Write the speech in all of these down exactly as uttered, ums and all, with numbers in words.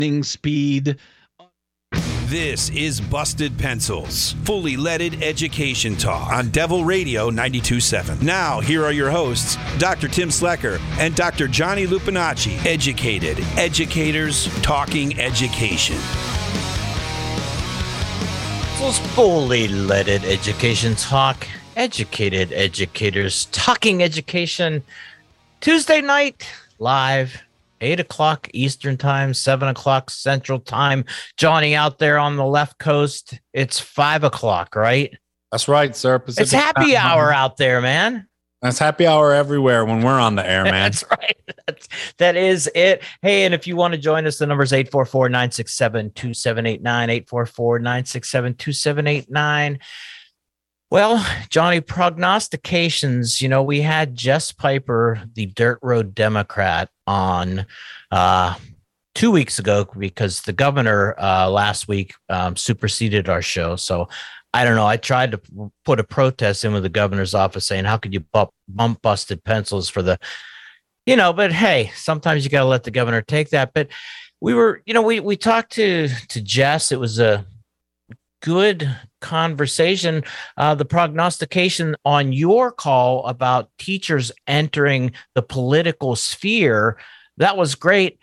speed. This is Busted Pencils, fully leaded education talk on Devil Radio ninety-two point seven. Now, here are your hosts, Doctor Tim Slecker and Doctor Johnny Lupinacci. Educated educators talking education. This is fully leaded education talk. Educated educators talking education. Tuesday night, live. eight o'clock Eastern time, seven o'clock Central time. Johnny out there on the left coast, it's five o'clock, right? That's right, sir. Pacific it's happy time. hour out there, man. That's happy hour everywhere when we're on the air, man. That's right. That's, that is it. Hey, and if you want to join us, the number is eight four four, nine six seven, two seven eight nine, eight four four, nine six seven, two seven eight nine. Well, Johnny, prognostications, you know, we had Jess Piper, the Dirt Road Democrat, on uh, two weeks ago because the governor uh, last week um, superseded our show. So I don't know. I tried to put a protest in with the governor's office saying, how could you bump, bump busted pencils for the, you know, but hey, sometimes you got to let the governor take that. But we were, you know, we, we talked to, to Jess. It was a good conversation. Uh, the prognostication on your call about teachers entering the political sphere, that was great.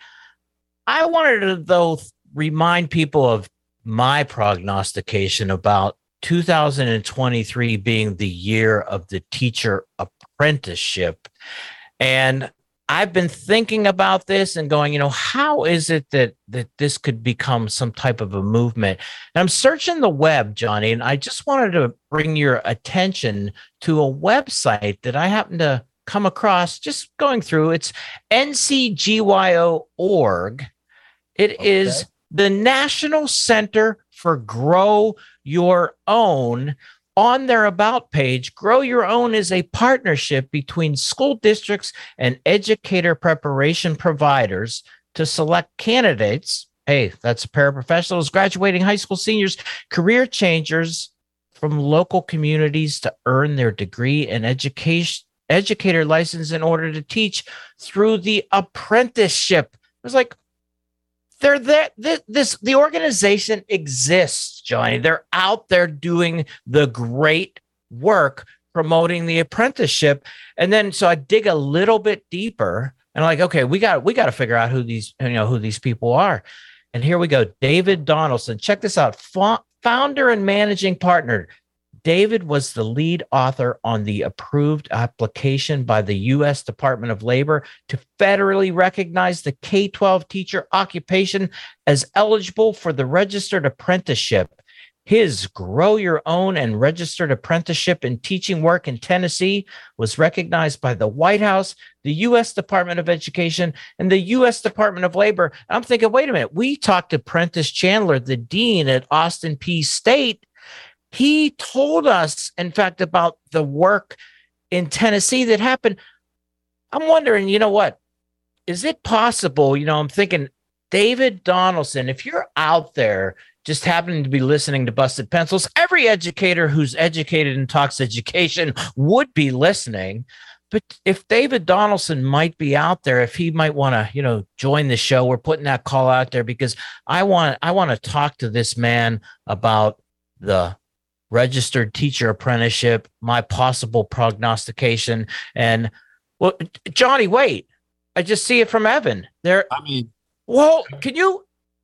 I wanted to, though, remind people of my prognostication about two thousand twenty-three being the year of the teacher apprenticeship. And I've been thinking about this and going, you know, how is it that that this could become some type of a movement? And I'm searching the web, Johnny, and I just wanted to bring your attention to a website that I happened to come across just going through. It's N C G Y O dot org. It okay. is the National Center for Grow Your Own. On their About page, Grow Your Own is a partnership between school districts and educator preparation providers to select candidates. Hey, that's paraprofessionals, graduating high school seniors, career changers from local communities to earn their degree and education educator license in order to teach through the apprenticeship. It was like, They're there. This, this the organization exists, Johnny. They're out there doing the great work promoting the apprenticeship. And then so I dig a little bit deeper and I'm like, okay, we got we got to figure out who these you know who these people are. And here we go. David Donaldson. Check this out. F- founder and managing partner. David was the lead author on the approved application by the U S Department of Labor to federally recognize the K twelve teacher occupation as eligible for the registered apprenticeship. His Grow Your Own and registered apprenticeship in teaching work in Tennessee was recognized by the White House, the U S Department of Education, and the U S Department of Labor. I'm thinking, wait a minute, we talked to Prentice Chandler, the dean at Austin Peay State. He told us, in fact, about the work in Tennessee that happened. I'm wondering, you know what? Is it possible? You know, I'm thinking, David Donaldson, if you're out there just happening to be listening to Busted Pencils, every educator who's educated and talks education would be listening. But if David Donaldson might be out there, if he might want to, you know, join the show, we're putting that call out there because I want, I want to talk to this man about the registered teacher apprenticeship, my possible prognostication. And well, Johnny, wait, I just see it from Evan there. I mean, well, can you,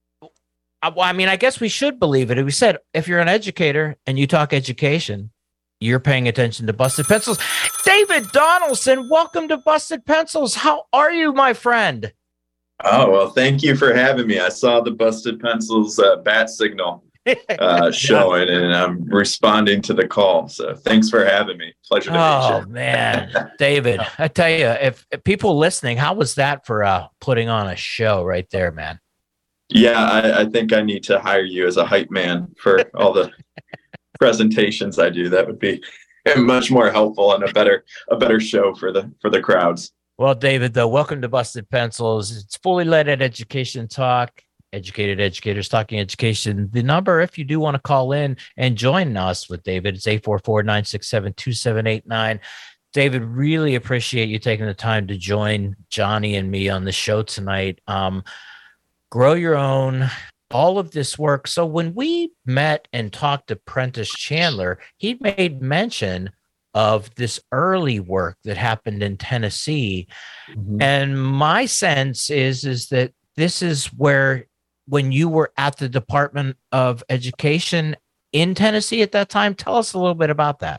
I mean, I guess we should believe it. We said, if you're an educator and you talk education, you're paying attention to Busted Pencils. David Donaldson, welcome to Busted Pencils. How are you, my friend? Oh, well, thank you for having me. I saw the Busted Pencils uh, bat signal uh, showing, and I'm responding to the call. So thanks for having me. Pleasure to oh, meet you. Oh, man. David, I tell you, if, if people listening, how was that for uh, putting on a show right there, man? Yeah, I, I think I need to hire you as a hype man for all the presentations I do. That would be much more helpful and a better a better show for the for the crowds. Well, David, though, welcome to Busted Pencils. It's fully leaded education talk. Educated educators talking education. The number, if you do want to call in and join us with David, it's eight four four, nine six seven, two seven eight nine. David, really appreciate you taking the time to join Johnny and me on the show tonight. Um, grow your own, all of this work. So when we met and talked to Prentice Chandler, he made mention of this early work that happened in Tennessee. Mm-hmm. And my sense is, is that this is where, when you were at the Department of Education in Tennessee at that time, tell us a little bit about that.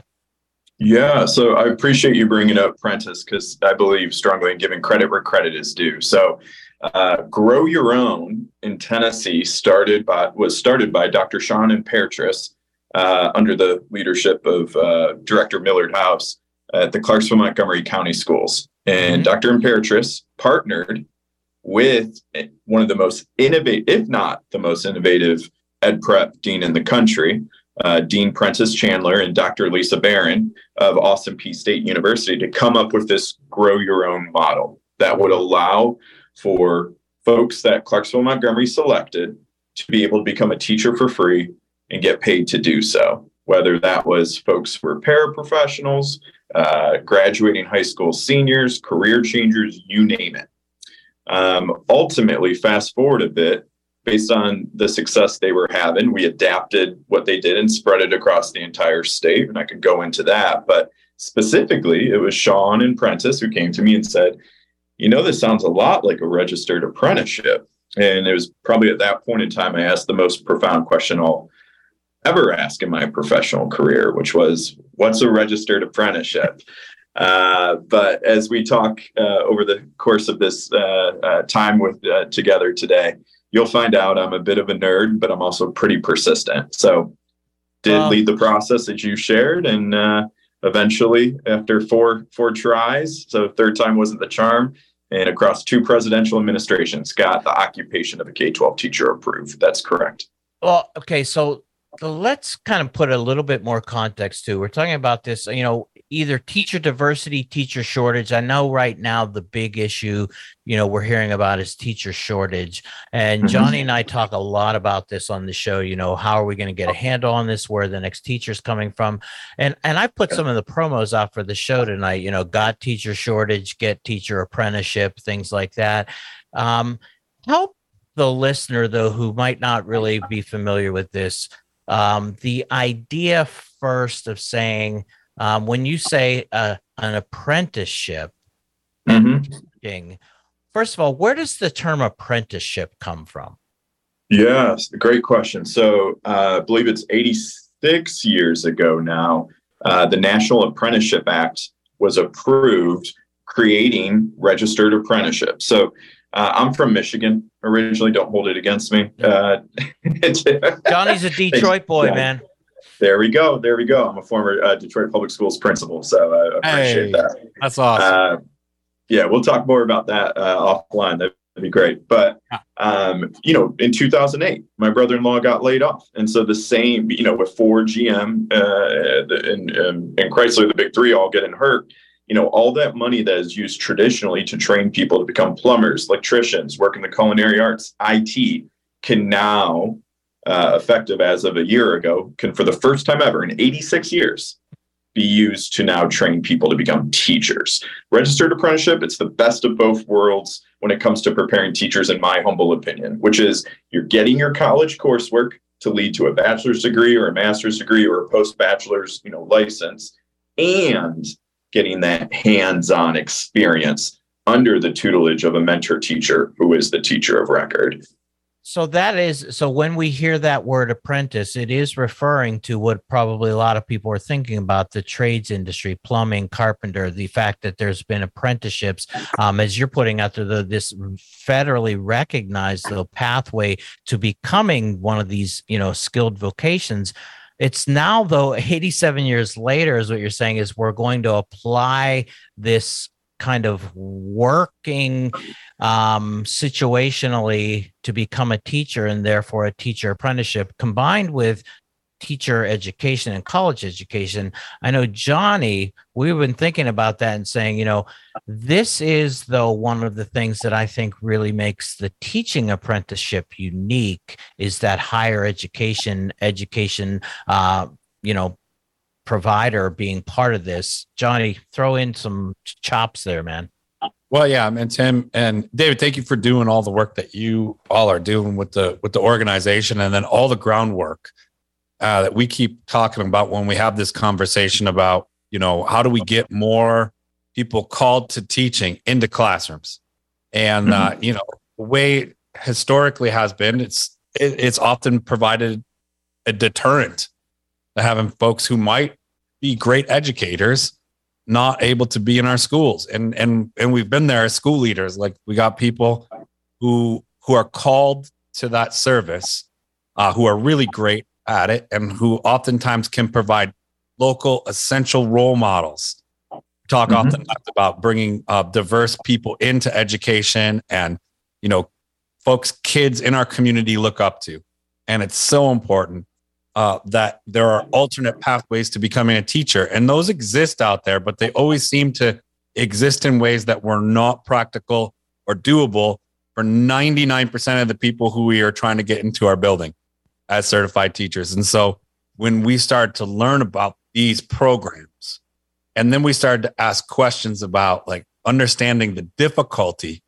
Yeah, so I appreciate you bringing up Prentice, because I believe strongly in giving credit where credit is due. So uh, Grow Your Own in Tennessee started by was started by Doctor Sean Imperatrice uh, under the leadership of uh, Director Millard House at the Clarksville Montgomery County Schools. And mm-hmm. Doctor Imperatrice partnered with one of the most innovative, if not the most innovative, ed prep dean in the country, uh, Dean Prentice Chandler and Doctor Lisa Barron of Austin Peay State University, to come up with this Grow Your Own model that would allow for folks that Clarksville Montgomery selected to be able to become a teacher for free and get paid to do so. Whether that was folks who were paraprofessionals, uh, graduating high school seniors, career changers, you name it. Um, ultimately, fast forward a bit, based on the success they were having, we adapted what they did and spread it across the entire state. And I could go into that. But specifically, it was Sean and Prentice who came to me and said, you know, this sounds a lot like a registered apprenticeship. And it was probably at that point in time I asked the most profound question I'll ever ask in my professional career, which was, what's a registered apprenticeship? Uh, but as we talk uh, over the course of this uh, uh, time with uh, together today, you'll find out I'm a bit of a nerd, but I'm also pretty persistent. So did um, lead the process that you shared. And uh, eventually, after four four tries, so third time wasn't the charm, and across two presidential administrations, got the occupation of a K twelve teacher approved. That's correct. Well, okay, so let's kind of put a little bit more context to. We're talking about this, you know, either teacher diversity, teacher shortage. I know right now the big issue, you know, we're hearing about is teacher shortage. And Johnny and I talk a lot about this on the show. You know, how are we going to get a handle on this? Where the next teacher's coming from? And and I put some of the promos out for the show tonight. You know, got teacher shortage, get teacher apprenticeship, things like that. Um, help the listener though, who might not really be familiar with this. Um, the idea first of saying, um, when you say uh, an apprenticeship, mm-hmm. first of all, where does the term apprenticeship come from? Yes, great question. So uh, I believe it's eighty-six years ago now, uh, the National Apprenticeship Act was approved, creating registered apprenticeships. So Uh, I'm from Michigan originally. Don't hold it against me. Uh, Johnny's a Detroit boy, yeah. man. There we go. There we go. I'm a former uh, Detroit Public Schools principal, so I appreciate hey, that. That's awesome. Uh, yeah, we'll talk more about that uh, offline. That'd be great. But, um, you know, in two thousand eight, my brother-in-law got laid off. And so the same, you know, with Ford, G M, uh, and, and, and Chrysler, the big three all getting hurt. You know, all that money that is used traditionally to train people to become plumbers, electricians, work in the culinary arts, I T, can now, uh, effective as of a year ago, can for the first time ever in eighty-six years, be used to now train people to become teachers. Registered apprenticeship, it's the best of both worlds when it comes to preparing teachers, in my humble opinion, which is you're getting your college coursework to lead to a bachelor's degree or a master's degree or a post-bachelor's, you know, license, and getting that hands-on experience under the tutelage of a mentor teacher who is the teacher of record. So that is, so when we hear that word apprentice, it is referring to what probably a lot of people are thinking about, the trades industry, plumbing, carpenter, the fact that there's been apprenticeships, um, as you're putting out there, the, this federally recognized the pathway to becoming one of these, you know, skilled vocations. It's now, though, eighty-seven years later, is what you're saying, is we're going to apply this kind of working um, situationally to become a teacher, and therefore a teacher apprenticeship combined with teacher education and college education. I know, Johnny, we've been thinking about that and saying, you know, this is, though, one of the things that I think really makes the teaching apprenticeship unique is that higher education, education, uh, you know, provider being part of this. Johnny, throw in some chops there, man. Well, yeah, and Tim and David, thank you for doing all the work that you all are doing with the with the organization, and then all the groundwork uh, that we keep talking about when we have this conversation about, you know, how do we get more people called to teaching into classrooms? And uh, you know, the way it historically has been, it's it, it's often provided a deterrent to having folks who might be great educators not able to be in our schools. And and and we've been there as school leaders. Like, we got people who who are called to that service, uh, who are really great at it, and who oftentimes can provide local essential role models. We talk mm-hmm. often about bringing uh, diverse people into education, and, you know, folks, kids in our community look up to. And it's so important Uh, that there are alternate pathways to becoming a teacher, and those exist out there, but they always seem to exist in ways that were not practical or doable for ninety-nine percent of the people who we are trying to get into our building as certified teachers. And so when we started to learn about these programs, and then we started to ask questions about, like, understanding the difficulty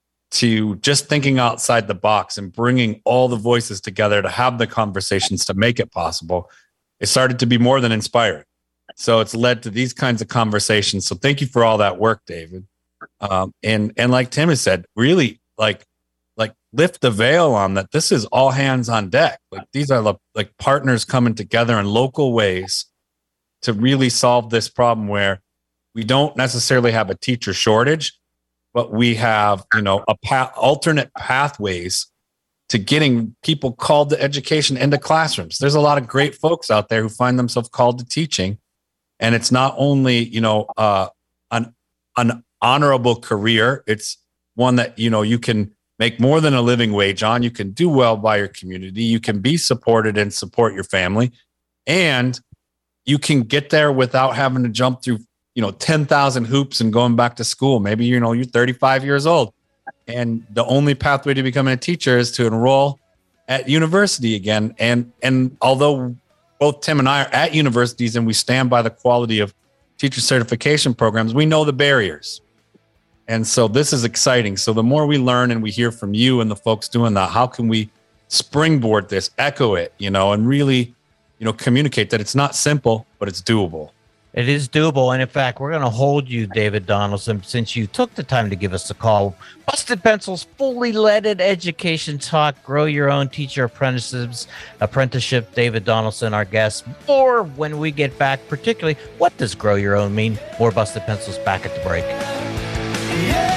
to just thinking outside the box and bringing all the voices together to have the conversations to make it possible, it started to be more than inspiring. So it's led to these kinds of conversations. So thank you for all that work, David. Um, and and like Tim has said, really like like lift the veil on that. This is all hands on deck. Like, these are like partners coming together in local ways to really solve this problem, where we don't necessarily have a teacher shortage, but we have, you know, a path, alternate pathways to getting people called to education into classrooms. There's a lot of great folks out there who find themselves called to teaching, and it's not only, you know, uh, an an honorable career. It's one that, you know, you can make more than a living wage on. You can do well by your community. You can be supported and support your family, and you can get there without having to jump through, you know, ten thousand hoops and going back to school. Maybe, you know, you're thirty-five years old, and the only pathway to becoming a teacher is to enroll at university again. And, and although both Tim and I are at universities and we stand by the quality of teacher certification programs, we know the barriers. And so this is exciting. So the more we learn and we hear from you and the folks doing that, how can we springboard this, echo it, you know, and really, you know, communicate that it's not simple, but it's doable. It is doable. And in fact, we're going to hold you, David Donaldson, since you took the time to give us a call. Busted Pencils, fully leaded education talk, grow your own teacher apprentices, apprenticeship. David Donaldson, our guest. More when we get back, particularly, what does grow your own mean? More Busted Pencils back at the break. Yeah.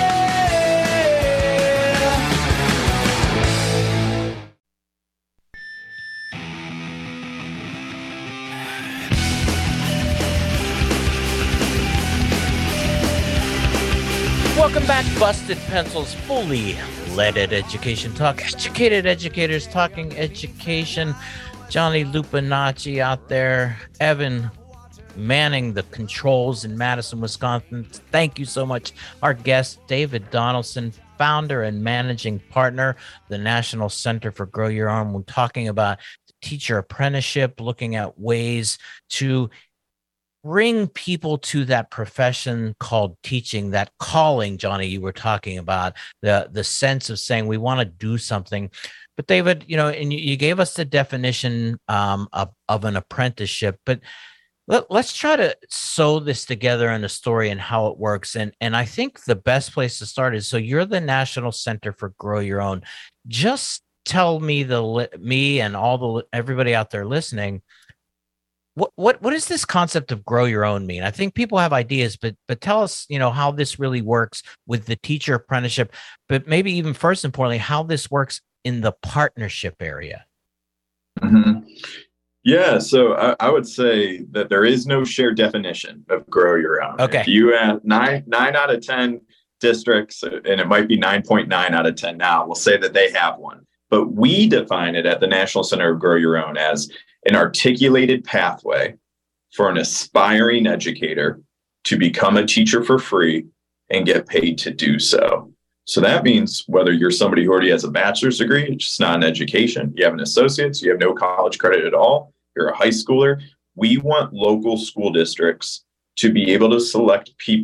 Welcome back, Busted Pencils, fully leaded education talk. Educated educators talking education. Johnny Lupinacci out there. Evan manning the controls in Madison, Wisconsin. Thank you so much. Our guest, David Donaldson, founder and managing partner, the National Center for Grow Your Own. We're talking about the teacher apprenticeship, looking at ways to bring people to that profession called teaching, that calling, Johnny, you were talking about, the the sense of saying we want to do something. But David, you know, and you, you gave us the definition um, of, of an apprenticeship, but let, let's try to sew this together in a story and how it works. And, and I think the best place to start is, so you're the National Center for Grow Your Own. Just tell me, the me and all the everybody out there listening, What what what does this concept of grow your own mean? I think people have ideas, but but tell us, you know, how this really works with the teacher apprenticeship, but maybe even first importantly, how this works in the partnership area. Mm-hmm. Yeah, so I, I would say that there is no shared definition of grow your own. Okay. If you have nine nine out of ten districts, and it might be nine point nine out of ten now, we'll say that they have one. But we define it at the National Center of Grow Your Own as an articulated pathway for an aspiring educator to become a teacher for free and get paid to do so. So that means whether you're somebody who already has a bachelor's degree, it's just not an education, you have an associate's, you have no college credit at all, you're a high schooler, we want local school districts to be able to select people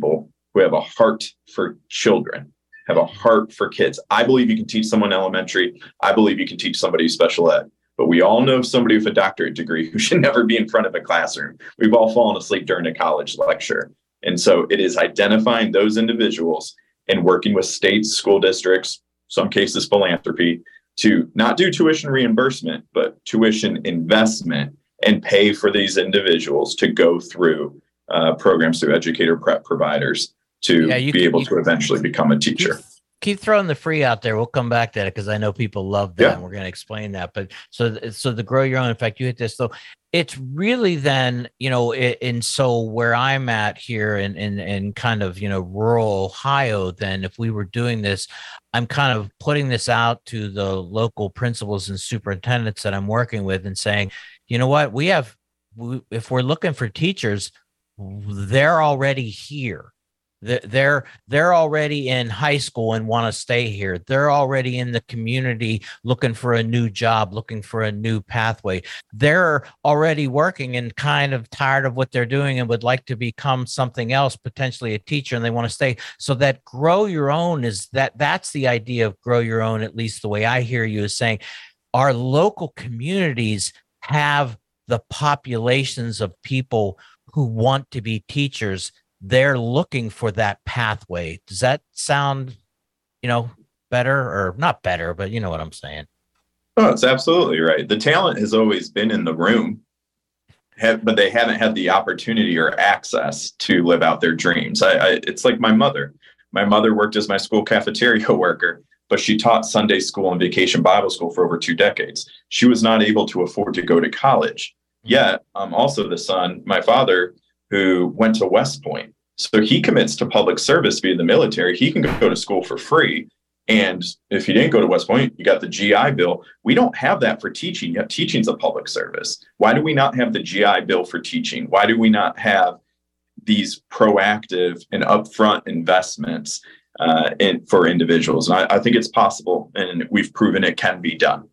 who have a heart for children, have a heart for kids. I believe you can teach someone elementary. I believe you can teach somebody special ed. But we all know somebody with a doctorate degree who should never be in front of a classroom. We've all fallen asleep during a college lecture. And so it is identifying those individuals and working with states, school districts, some cases philanthropy, to not do tuition reimbursement, but tuition investment and pay for these individuals to go through uh, programs through educator prep providers to yeah, you be can, able you, to eventually become a teacher. Keep, keep throwing the free out there. We'll come back to that because I know people love that. Yeah. And we're going to explain that. But so, so the grow your own. In fact, you hit this though. It's really then, you know, it, and so where I'm at here in, in, in kind of, you know, rural Ohio, then if we were doing this, I'm kind of putting this out to the local principals and superintendents that I'm working with and saying, you know what, we have, we, if we're looking for teachers, they're already here. They're they're already in high school and want to stay here. They're already in the community looking for a new job, looking for a new pathway. They're already working and kind of tired of what they're doing and would like to become something else, potentially a teacher, and they want to stay. So that grow your own is that that's the idea of grow your own, at least the way I hear you, is saying our local communities have the populations of people who want to be teachers. They're looking for that pathway. Does that sound, you know, better or not better, but you know what I'm saying? Oh, it's absolutely right. The talent has always been in the room, have, but they haven't had the opportunity or access to live out their dreams. I, I, it's like my mother. My mother worked as my school cafeteria worker, but she taught Sunday school and vacation Bible school for over two decades. She was not able to afford to go to college. Yet, I'm also the son, my father, who went to West Point. So he commits to public service via the military. He can go to school for free. And if he didn't go to West Point, you got the G I Bill. We don't have that for teaching. Yet teaching's a public service. Why do we not have the G I Bill for teaching? Why do we not have these proactive and upfront investments uh, in, for individuals? And I, I think it's possible, and we've proven it can be done.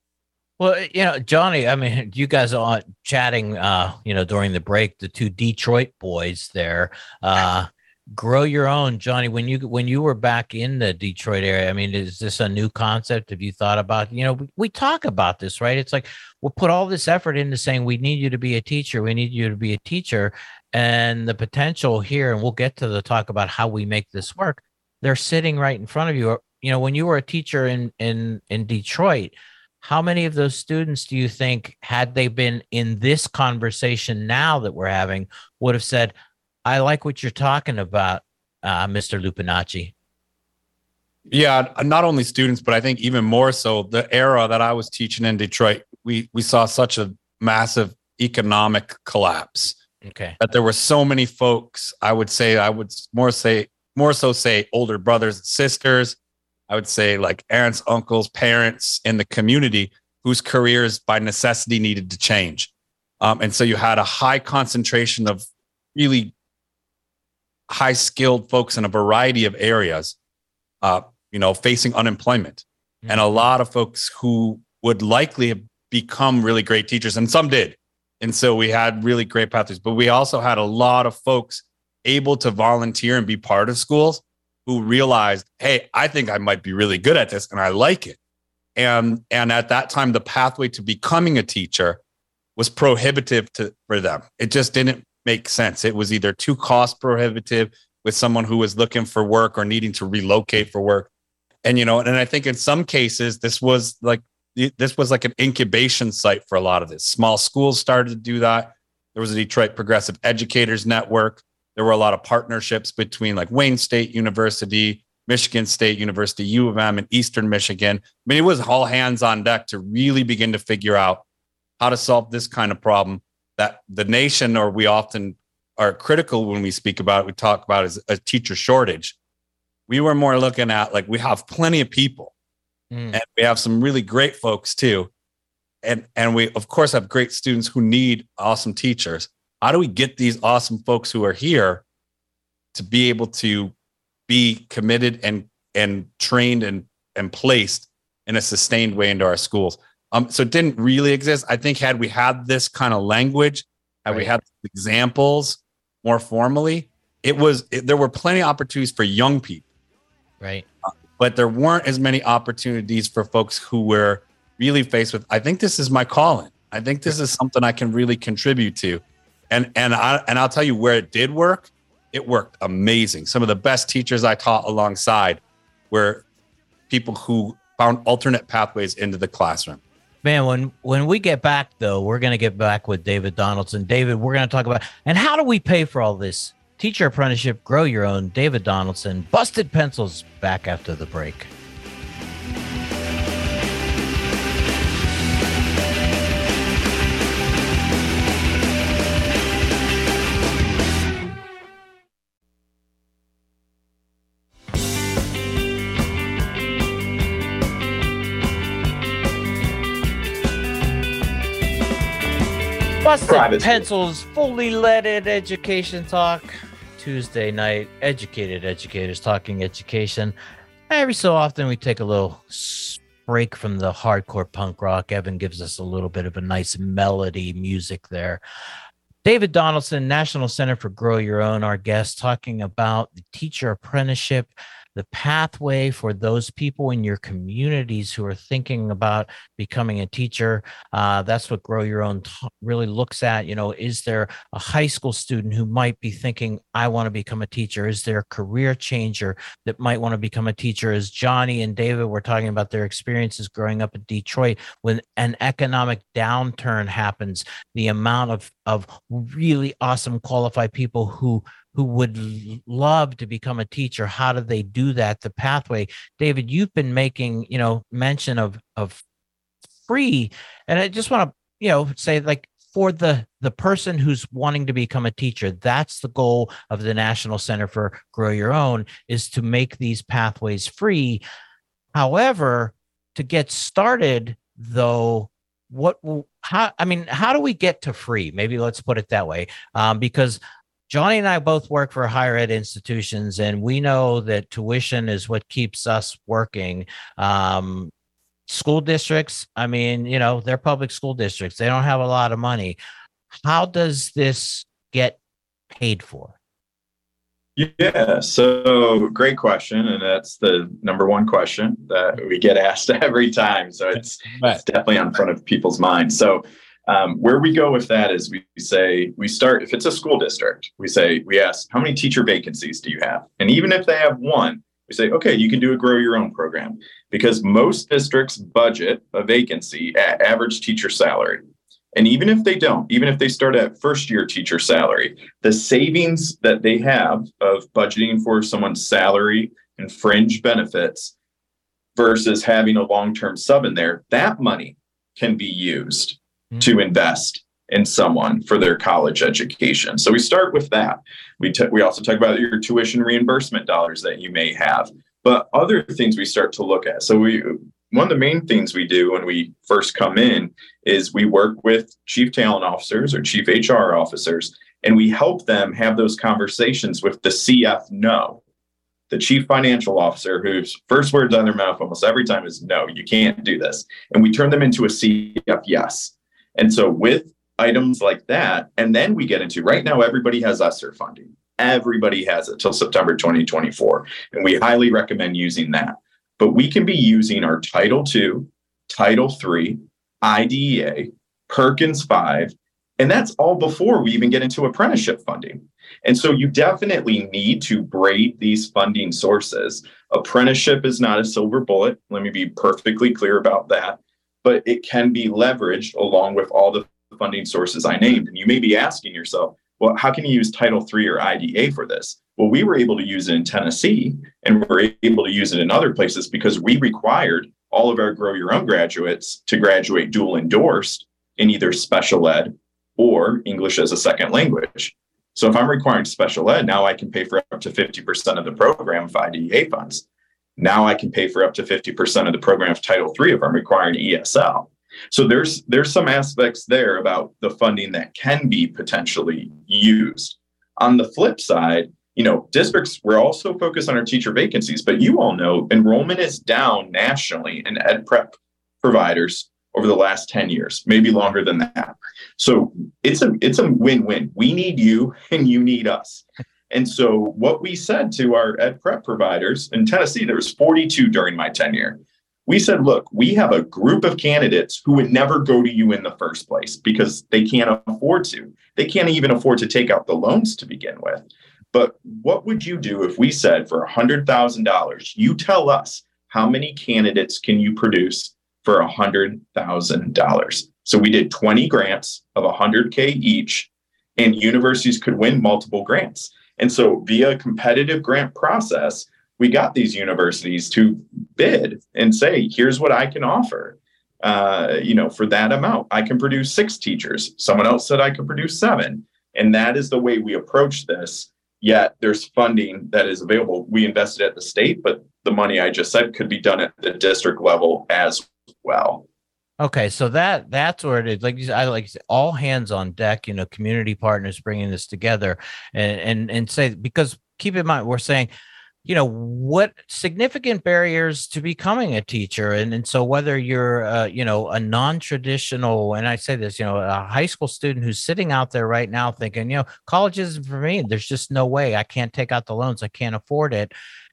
Well, you know, Johnny, I mean, you guys are chatting, uh, you know, during the break, the two Detroit boys there, uh, grow your own. Johnny, when you, when you were back in the Detroit area, I mean, is this a new concept? Have you thought about, you know, we, we talk about this, right? It's like, we'll put all this effort into saying, we need you to be a teacher. We need you to be a teacher. And the potential here, and we'll get to the talk about how we make this work. They're sitting right in front of you. You know, when you were a teacher in, in, in Detroit, how many of those students do you think, had they been in this conversation now that we're having, would have said, I like what you're talking about, uh, Mister Lupinacci? Yeah, not only students, but I think even more so the era that I was teaching in Detroit, we we saw such a massive economic collapse. Okay. That there were so many folks, I would say, I would more say, more so say older brothers and sisters, I would say like aunts, uncles, parents in the community whose careers by necessity needed to change. Um, and so you had a high concentration of really high skilled folks in a variety of areas, uh, you know, facing unemployment. Mm-hmm. And a lot of folks who would likely have become really great teachers, and some did. And so we had really great pathways, but we also had a lot of folks able to volunteer and be part of schools who realized, hey, I think I might be really good at this and I like it. And, and at that time, the pathway to becoming a teacher was prohibitive to, for them. It just didn't make sense. It was either too cost prohibitive with someone who was looking for work or needing to relocate for work. And, you know, and I think in some cases, this was like, this was like an incubation site for a lot of this. Small schools started to do that. There was a Detroit Progressive Educators Network. There were a lot of partnerships between like Wayne State University, Michigan State University, U of M, and Eastern Michigan. I mean, it was all hands on deck to really begin to figure out how to solve this kind of problem that the nation, or we often are critical when we speak about it, we talk about as a teacher shortage. We were more looking at like, we have plenty of people mm. and we have some really great folks too. And, and we, of course, have great students who need awesome teachers. How do we get these awesome folks who are here to be able to be committed and and trained and and placed in a sustained way into our schools? Um, so it didn't really exist. I think had we had this kind of language, had right. we had examples more formally, it was, it, there were plenty of opportunities for young people. Right. But there weren't as many opportunities for folks who were really faced with, I think this is my calling. I think this is something I can really contribute to. And and I and I'll tell you where it did work, it worked amazing. Some of the best teachers I taught alongside were people who found alternate pathways into the classroom. Man, when when we get back, though, we're going to get back with David Donaldson. David, we're going to talk about, and how do we pay for all this? Teacher apprenticeship, grow your own. David Donaldson, Busted Pencils, back after the break. Busted Private Pencils, school. Fully leaded education talk. Tuesday night, educated educators talking education. Every so often we take a little break from the hardcore punk rock. Evan gives us a little bit of a nice melody music there. David Donaldson, National Center for Grow Your Own, our guest, talking about the teacher apprenticeship, the pathway for those people in your communities who are thinking about becoming a teacher. Uh, that's what Grow Your Own t- really looks at. You know, is there a high school student who might be thinking, I want to become a teacher? Is there a career changer that might want to become a teacher? As Johnny and David were talking about their experiences growing up in Detroit, when an economic downturn happens, the amount of, of really awesome qualified people who who would love to become a teacher. How do they do that? The pathway. David, you've been making, you know, mention of, of free. And I just want to, you know, say like for the, the person who's wanting to become a teacher, that's the goal of the National Center for Grow Your Own, is to make these pathways free. However, to get started though, what, how, I mean, how do we get to free? Maybe let's put it that way. Um, because Johnny and I both work for higher ed institutions, and we know that tuition is what keeps us working. Um, school districts, I mean, you know, they're public school districts. They don't have a lot of money. How does this get paid for? Yeah, so great question. And that's the number one question that we get asked every time. So it's, it's definitely on front of people's minds. So Um, where we go with that is we say, we start, if it's a school district, we say, we ask, how many teacher vacancies do you have? And even if they have one, we say, okay, you can do a grow your own program, because most districts budget a vacancy at average teacher salary. And even if they don't, even if they start at first year teacher salary, the savings that they have of budgeting for someone's salary and fringe benefits versus having a long-term sub in there, that money can be used to invest in someone for their college education. So we start with that. We t- we also talk about your tuition reimbursement dollars that you may have, but other things we start to look at. So we one of the main things we do when we first come in is we work with chief talent officers or chief H R officers, and we help them have those conversations with the C F no, the chief financial officer, whose first words on their mouth almost every time is, no, you can't do this. And we turn them into a C F yes. And so with items like that, and then we get into, right now, everybody has ESSER funding. Everybody has it till September twenty twenty-four. And we highly recommend using that. But we can be using our Title two, Title three, I D E A, Perkins five, and that's all before we even get into apprenticeship funding. And so you definitely need to braid these funding sources. Apprenticeship is not a silver bullet. Let me be perfectly clear about that. But it can be leveraged along with all the funding sources I named. And you may be asking yourself, well, how can you use Title three or I D E A for this? Well, we were able to use it in Tennessee, and we're able to use it in other places because we required all of our Grow Your Own graduates to graduate dual endorsed in either special ed or English as a second language. So if I'm requiring special ed, now I can pay for up to fifty percent of the program of I D E A funds. Now I can pay for up to fifty percent of the program of Title three if I'm requiring E S L. So there's there's some aspects there about the funding that can be potentially used. On the flip side, you know, districts, we're also focused on our teacher vacancies, but you all know enrollment is down nationally in ed prep providers over the last ten years, maybe longer than that. So it's a it's a win-win. We need you and you need us. And so what we said to our ed prep providers in Tennessee, there was forty-two during my tenure. We said, look, we have a group of candidates who would never go to you in the first place because they can't afford to. They can't even afford to take out the loans to begin with. But what would you do if we said for one hundred thousand dollars, you tell us how many candidates can you produce for one hundred thousand dollars? So we did twenty grants of one hundred K each, and universities could win multiple grants. And so via a competitive grant process, we got these universities to bid and say, here's what I can offer. Uh, you know, for that amount, I can produce six teachers. Someone else said I could produce seven. And that is the way we approach this. Yet there's funding that is available. We invested at the state, but the money I just said could be done at the district level as well. Okay, so that that's where it is. Like you said, I like you said, all hands on deck. You know, community partners bringing this together, and and and say, because keep in mind we're saying, you know, what significant barriers to becoming a teacher, and and so whether you're uh, you know, a non-traditional, and I say this, you know, a high school student who's sitting out there right now thinking, you know, college isn't for me. There's just no way. I can't take out the loans. I can't afford it.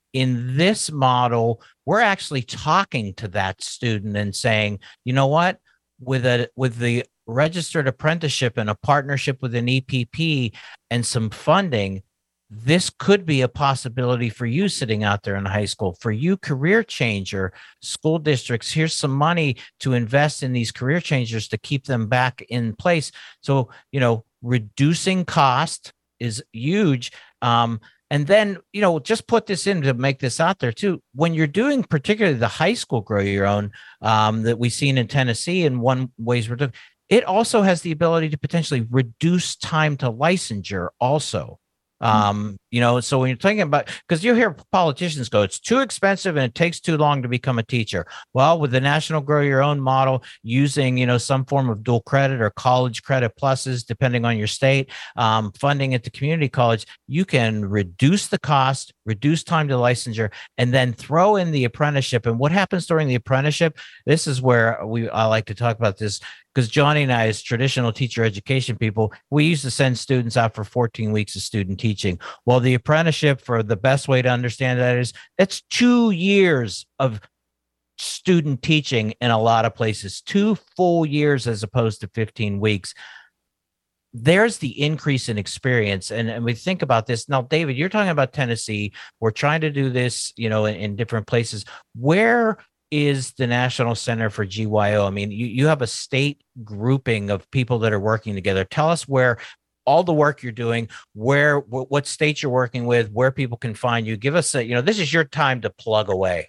In this model, we're actually talking to that student and saying, you know what, with a with the registered apprenticeship and a partnership with an E P P and some funding, this could be a possibility for you sitting out there in high school. For you, career changer school districts, here's some money to invest in these career changers to keep them back in place. So, you know, reducing cost is huge. Um, And then, you know, just put this in to make this out there too. When you're doing particularly the high school grow your own um, that we've seen in Tennessee in one ways we're doing, it also has the ability to potentially reduce time to licensure also. Um, you know, so when you're thinking about, because you hear politicians go, it's too expensive and it takes too long to become a teacher. Well, with the National Grow Your Own model, using, you know, some form of dual credit or college credit pluses, depending on your state, um, funding at the community college, you can reduce the cost, reduce time to licensure, and then throw in the apprenticeship. And what happens during the apprenticeship? This is where we I like to talk about this, because Johnny and I, as traditional teacher education people, we used to send students out for fourteen weeks of student teaching. Well, the apprenticeship, for the best way to understand that is, it's two years of student teaching in a lot of places, two full years as opposed to fifteen weeks. There's the increase in experience. And, and we think about this. Now, David, you're talking about Tennessee. We're trying to do this, you know, in, in different places. Where is the National Center for G Y O? I mean, you, you have a state grouping of people that are working together. Tell us where all the work you're doing, where, wh- what states you're working with, where people can find you. Give us a, you know, this is your time to plug away.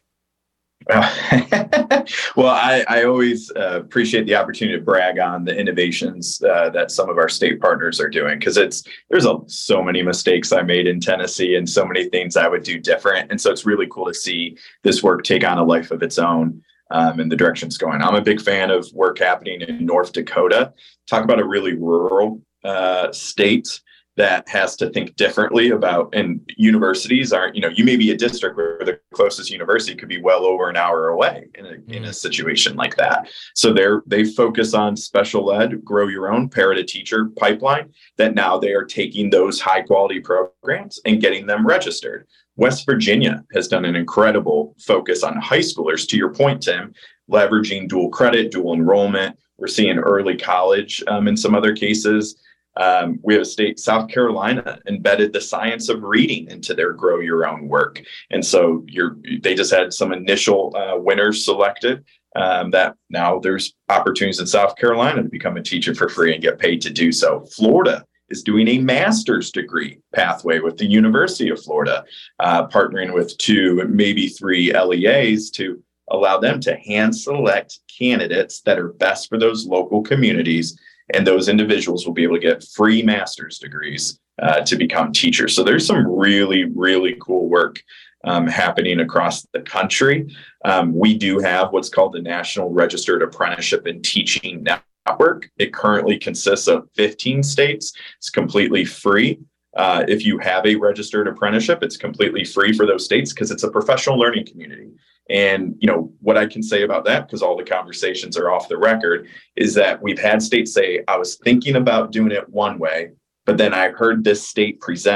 Well, I, I always uh, appreciate the opportunity to brag on the innovations uh, that some of our state partners are doing, because it's there's a, so many mistakes I made in Tennessee and so many things I would do different. And so it's really cool to see this work take on a life of its own um, and the direction it's going. I'm a big fan of work happening in North Dakota. Talk about a really rural uh, state that has to think differently about, and universities aren't, you know, you may be a district where the closest university could be well over an hour away in a, mm. in a situation like that. So they're, they focus on special ed, grow your own, parent a teacher pipeline, that now they are taking those high quality programs and getting them registered. West Virginia has done an incredible focus on high schoolers, to your point, Tim, leveraging dual credit, dual enrollment. We're seeing early college um, in some other cases. Um, we have a state, South Carolina, embedded the science of reading into their grow your own work. And so you're, they just had some initial uh, winners selected um, that now there's opportunities in South Carolina to become a teacher for free and get paid to do so. Florida is doing a master's degree pathway with the University of Florida, uh, partnering with two, maybe three L E As to allow them to hand select candidates that are best for those local communities. And those individuals will be able to get free master's degrees uh, to become teachers. So there's some really, really cool work um, happening across the country. Um, we do have what's called the National Registered Apprenticeship and Teaching Network. It currently consists of fifteen states. It's completely free. Uh, if you have a registered apprenticeship, it's completely free for those states because it's a professional learning community. And, you know, what I can say about that, because all the conversations are off the record, is that we've had states say, I was thinking about doing it one way, but then I heard this state present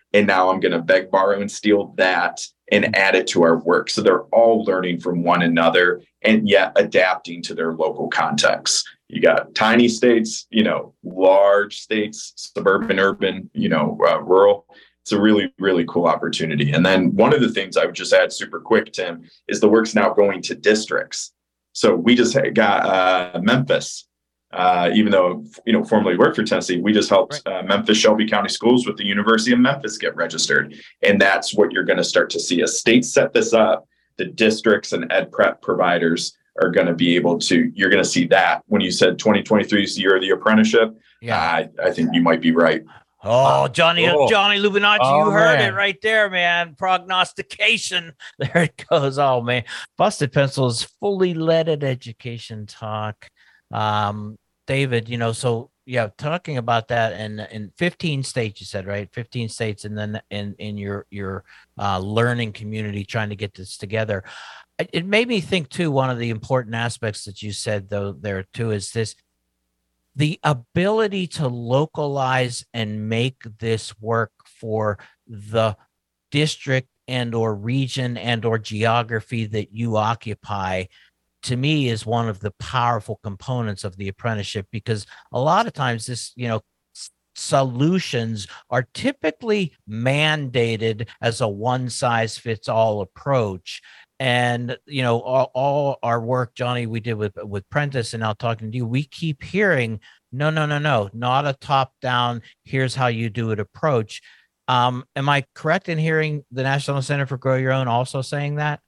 And now I'm going to beg, borrow, and steal that and add it to our work. So they're all learning from one another and yet adapting to their local context. You got tiny states, you know, large states, suburban, urban, you know, uh, rural. It's a really, really cool opportunity. And then one of the things I would just add super quick, Tim, is the work's now going to districts. So we just got uh, Memphis. Uh, even though, you know, formerly worked for Tennessee, we just helped uh, Memphis Shelby County Schools with the University of Memphis get registered. And that's what you're going to start to see. As states set this up, the districts and ed prep providers are going to be able to, you're going to see that. When you said twenty twenty-three is the year of the apprenticeship, yeah, I, I think you might be right. Oh, Johnny, oh. Johnny Lubinacci, oh, you heard man. it right there, man. Prognostication. There it goes. Oh, man. Busted Pencils, fully leaded education talk. Um, David, you know, so yeah, talking about that and in fifteen states, you said, right? fifteen states, and then in, in your, your uh, learning community trying to get this together. It, it made me think too, one of the important aspects that you said though there too, is this, the ability to localize and make this work for the district and or region and or geography that you occupy, to me, is one of the powerful components of the apprenticeship, because a lot of times this, you know, s- solutions are typically mandated as a one size fits all approach. And, you know, all, all our work, Johnny, we did with, with Prentice, and now talking to you, we keep hearing, no, no, no, no, not a top down, here's how you do it approach. Um, am I correct in hearing the National Center for Grow Your Own also saying that?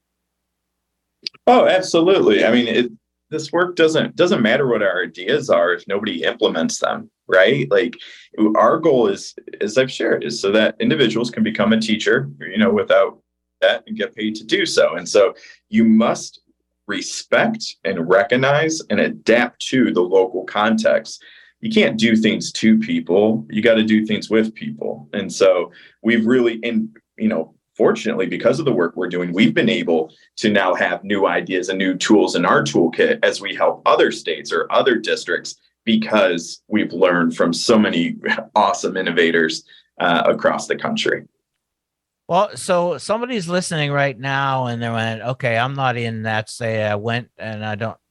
Oh, absolutely. I mean, it, this work doesn't doesn't matter what our ideas are if nobody implements them, right? Like our goal is, as I've shared, is so that individuals can become a teacher, you know, without that and get paid to do so. And so you must respect and recognize and adapt to the local context. You can't do things to people. You got to do things with people. And so we've really, in you know, fortunately, because of the work we're doing, we've been able to now have new ideas and new tools in our toolkit as we help other states or other districts, because we've learned from so many awesome innovators uh, across the country. Well, so somebody's listening right now and they went, okay, I'm not in that. Say I went and I don't,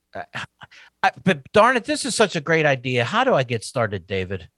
I, but darn it, this is such a great idea. How do I get started, David?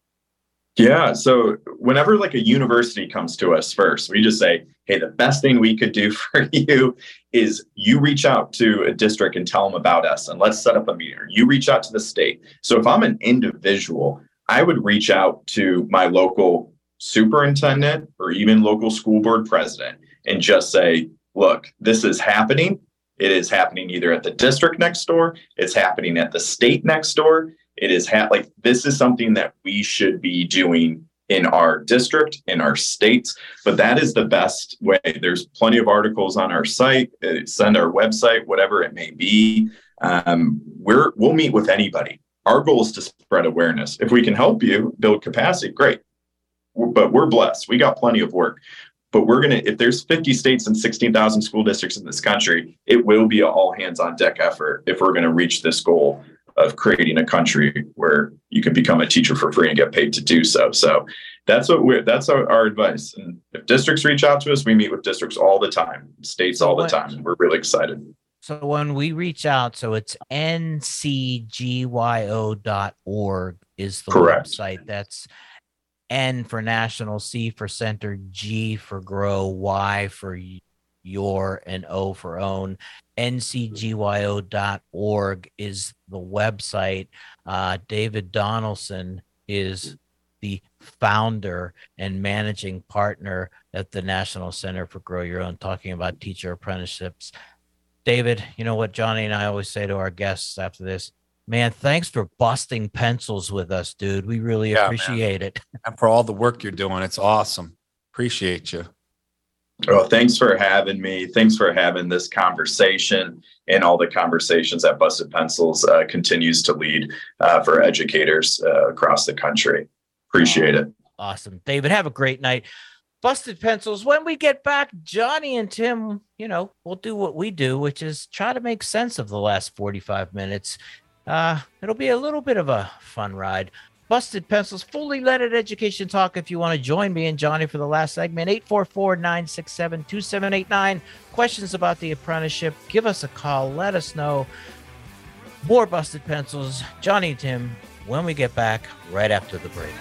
Yeah. So whenever like a university comes to us first, we just say, hey, the best thing we could do for you is you reach out to a district and tell them about us and let's set up a meeting. Or you reach out to the state. So if I'm an individual, I would reach out to my local superintendent or even local school board president and just say, look, this is happening. It is happening either at the district next door. It's happening at the state next door. It is ha- like this is something that we should be doing in our district, in our states, but that is the best way. There's plenty of articles on our site, uh, send our website, whatever it may be. Um, we're, we'll meet with anybody. Our goal is to spread awareness. If we can help you build capacity, great. But we're blessed. We got plenty of work. But we're going to, if there's fifty states and sixteen thousand school districts in this country, it will be an all hands on deck effort if we're going to reach this goal of creating a country where you can become a teacher for free and get paid to do so. So that's what we're, that's our, our advice. And if districts reach out to us, we meet with districts all the time, states all the time. We're really excited. So when we reach out, so it's N C G Y O dot org is the Correct. website. That's N for national, C for center, G for grow, Y for your, and O for own. N C G Y O dot org is the website. Uh, David Donaldson is the founder and managing partner at the National Center for Grow Your Own, talking about teacher apprenticeships. David, you know what Johnny and I always say to our guests after this? Man, thanks for busting pencils with us, dude. We really yeah, appreciate man. it. And for all the work you're doing. It's awesome. Appreciate you. Well, thanks for having me. Thanks for having this conversation and all the conversations that Busted Pencils uh, continues to lead uh, for educators uh, across the country. Appreciate it. Awesome. David, have a great night. Busted Pencils. When we get back, Johnny and Tim, you know, we'll do what we do, which is try to make sense of the last forty-five minutes. Uh, it'll be a little bit of a fun ride. Busted Pencils, fully leaded education talk. If you want to join me and Johnny for the last segment, eight four four, nine six seven, two seven eight nine. Questions about the apprenticeship, give us a call. Let us know. More Busted Pencils, Johnny and Tim, when we get back right after the break.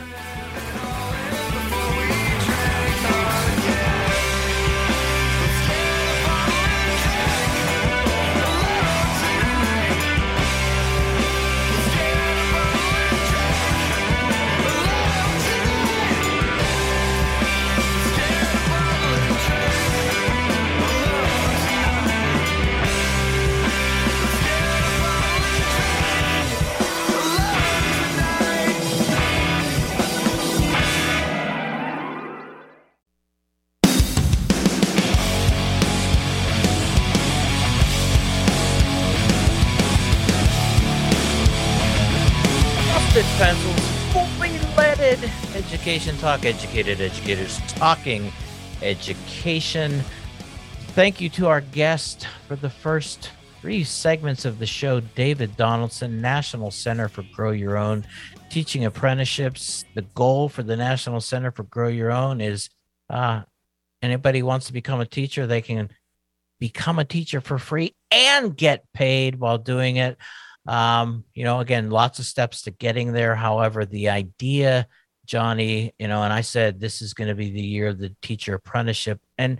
Pencils, fully leaded education talk, educated educators talking education. Thank you to our guest for the first three segments of the show, David Donaldson, National Center for Grow Your Own, teaching apprenticeships. The goal for the National Center for Grow Your Own is uh, anybody who wants to become a teacher, they can become a teacher for free and get paid while doing it. Um, you know, again, lots of steps to getting there. However, the idea, Johnny, you know, and I said, this is going to be the year of the teacher apprenticeship. And,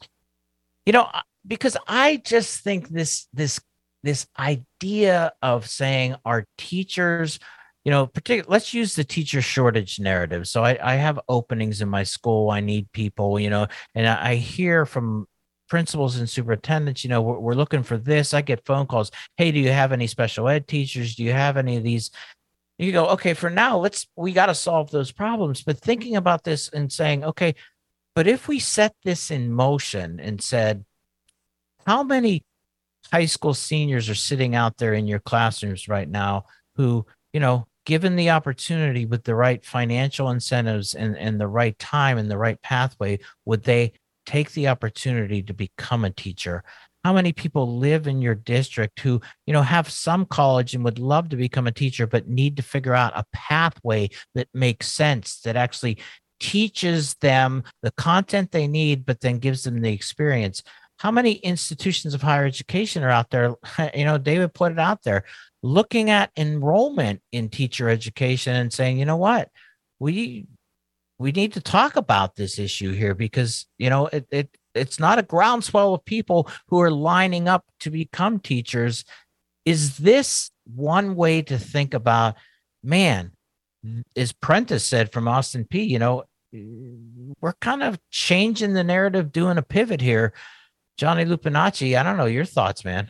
you know, because I just think this, this, this idea of saying our teachers, you know, particularly, let's use the teacher shortage narrative. So I, I have openings in my school. I need people, you know, and I, I hear from principals and superintendents, you know, we're, we're looking for this. I get phone calls. Hey, do you have any special ed teachers? Do you have any of these? You go, okay, for now, let's, we got to solve those problems. But thinking about this and saying, okay, but if we set this in motion and said, how many high school seniors are sitting out there in your classrooms right now who, you know, given the opportunity with the right financial incentives and, and the right time and the right pathway, would they take the opportunity to become a teacher? How many people live in your district who, you know, have some college and would love to become a teacher, but need to figure out a pathway that makes sense, that actually teaches them the content they need, but then gives them the experience? How many institutions of higher education are out there? You know, David put it out there, looking at enrollment in teacher education and saying, you know what, we we need to talk about this issue here, because, you know, it, it it's not a groundswell of people who are lining up to become teachers. Is this one way to think about, man, as Prentice said from Austin Peay, you know, we're kind of changing the narrative, doing a pivot here. Johnny Lupinacci, I don't know your thoughts, man.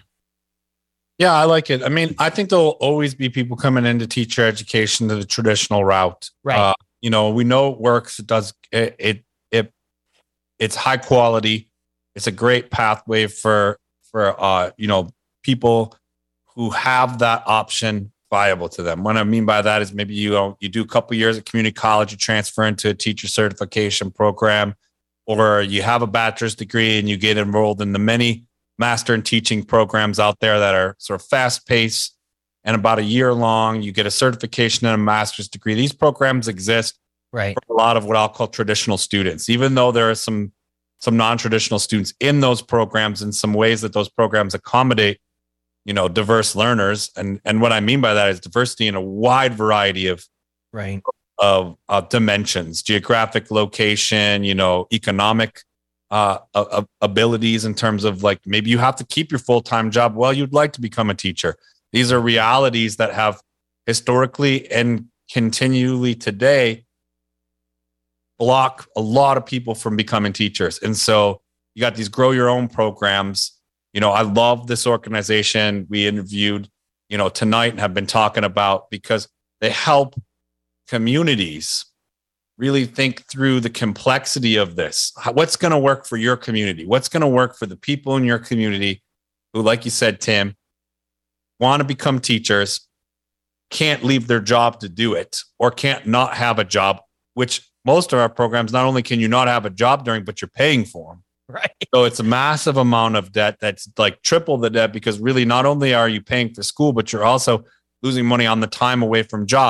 Yeah, I like it. I mean, I think there'll always be people coming into teacher education to the traditional route. Right. Uh, you know, we know it works. It does. It, it, it, it's high quality. It's a great pathway for, for, uh, you know, people who have that option viable to them. What I mean by that is maybe you know, you do a couple years at community college, you transfer into a teacher certification program, or you have a bachelor's degree and you get enrolled in the many master in teaching programs out there that are sort of fast paced and about a year long. You get a certification and a master's degree. These programs exist right for a lot of what I'll call traditional students, even though there are some some non-traditional students in those programs, in some ways that those programs accommodate, you know, diverse learners. And, and what I mean by that is diversity in a wide variety of, right. of, of dimensions, geographic location, you know, economic uh, uh, abilities, in terms of, like, maybe you have to keep your full-time job while you'd like to become a teacher. These are realities that have historically and continually today block a lot of people from becoming teachers. And so you got these grow your own programs. You know, I love this organization we interviewed, you know, tonight and have been talking about, because they help communities really think through the complexity of this. What's going to work for your community? What's going to work for the people in your community who, like you said, Tim, want to become teachers, can't leave their job to do it, or can't not have a job, which most of our programs, not only can you not have a job during, but you're paying for them. Right. So it's a massive amount of debt that's like triple the debt, because really not only are you paying for school, but you're also losing money on the time away from job.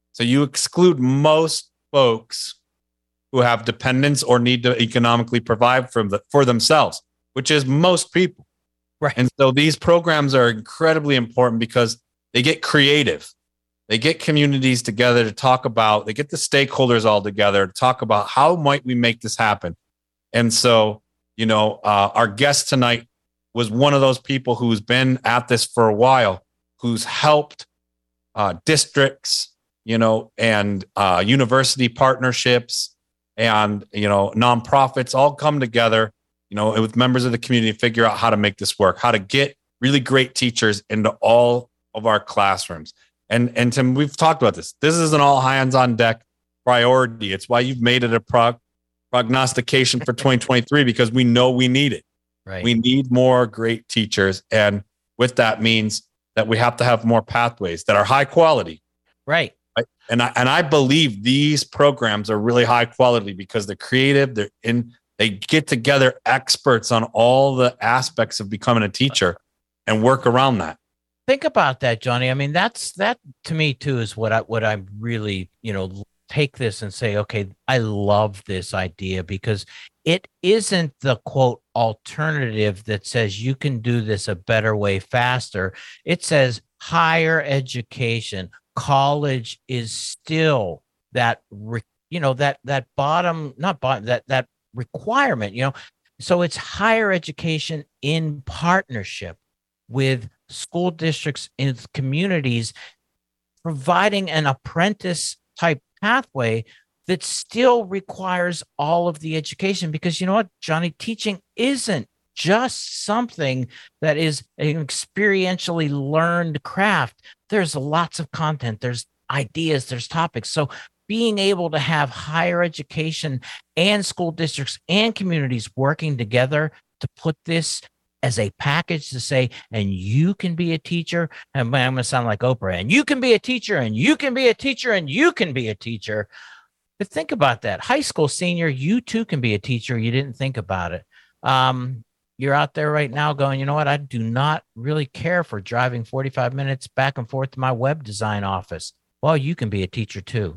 So you exclude most folks who have dependents or need to economically provide for, the, for themselves, which is most people. Right. And so these programs are incredibly important because they get creative. They get communities together to talk about, they get the stakeholders all together to talk about how might we make this happen. And so, you know, uh, our guest tonight was one of those people who's been at this for a while, who's helped uh, districts, you know, and uh, university partnerships and, you know, nonprofits all come together, you know, with members of the community to figure out how to make this work, how to get really great teachers into all of our classrooms. And, and Tim, we've talked about this. This is an all hands on deck priority. It's why you've made it a prog- prognostication for twenty twenty-three, because we know we need it. Right. We need more great teachers. And with that means that we have to have more pathways that are high quality. Right. Right? And I, and I believe these programs are really high quality because they're creative. They're in, they get together experts on all the aspects of becoming a teacher and work around that. Think about that, Johnny. I mean, that's that to me too is what I what I really, you know, take this and say, okay, I love this idea because it isn't the quote alternative that says you can do this a better way faster. It says higher education. College is still that, re, you know, that that bottom, not bottom, that that requirement, you know. So it's higher education in partnership with school districts in communities, providing an apprentice type pathway that still requires all of the education. Because you know what, Johnny, teaching isn't just something that is an experientially learned craft. There's lots of content, there's ideas, there's topics. So being able to have higher education and school districts and communities working together to put this as a package to say, and you can be a teacher, and I'm going to sound like Oprah, and you can be a teacher, and you can be a teacher, and you can be a teacher. But think about that. High school senior, you too can be a teacher. You didn't think about it. Um, you're out there right now going, you know what? I do not really care for driving forty-five minutes back and forth to my web design office. Well, you can be a teacher too.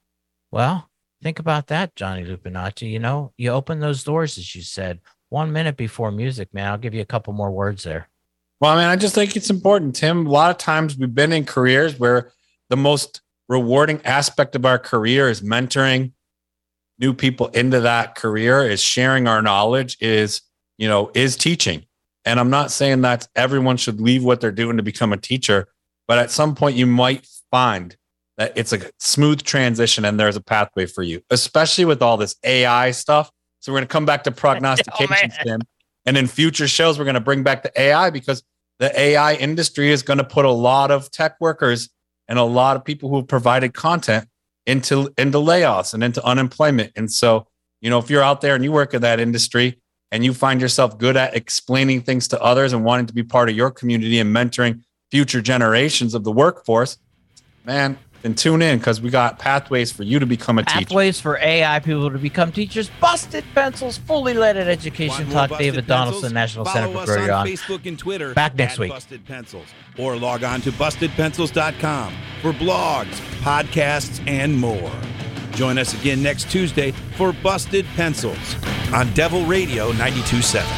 Well, think about that, Johnny Lupinacci. You know, you open those doors, as you said. One minute before music, man. I'll give you a couple more words there. Well, I mean, I just think it's important, Tim. A lot of times we've been in careers where the most rewarding aspect of our career is mentoring new people into that career, is sharing our knowledge, is, you know, is teaching. And I'm not saying that everyone should leave what they're doing to become a teacher, but at some point you might find that it's a smooth transition and there's a pathway for you, especially with all this A I stuff. So we're going to come back to prognostications, oh, Tim. And in future shows, we're going to bring back the A I because the A I industry is going to put a lot of tech workers and a lot of people who have provided content into, into layoffs and into unemployment. And so, you know, if you're out there and you work in that industry and you find yourself good at explaining things to others and wanting to be part of your community and mentoring future generations of the workforce, man, then tune in because we got pathways for you to become a pathways teacher. Pathways for A I people to become teachers. Busted Pencils, fully leaded education talk. David Donaldson, National Center for Career on Facebook and Twitter. Back next week. Busted Pencils, or log on to busted pencils dot com for blogs, podcasts, and more. Join us again next Tuesday for Busted Pencils on Devil Radio ninety-two point seven.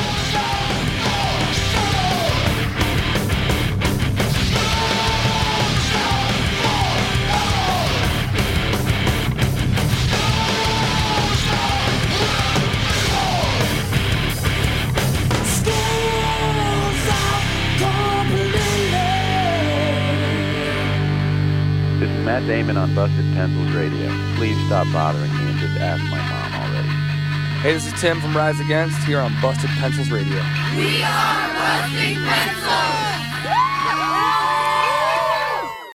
Matt Damon on Busted Pencils Radio. Please stop bothering me and just ask my mom already. Hey, this is Tim from Rise Against here on Busted Pencils Radio. We are Busted Pencils!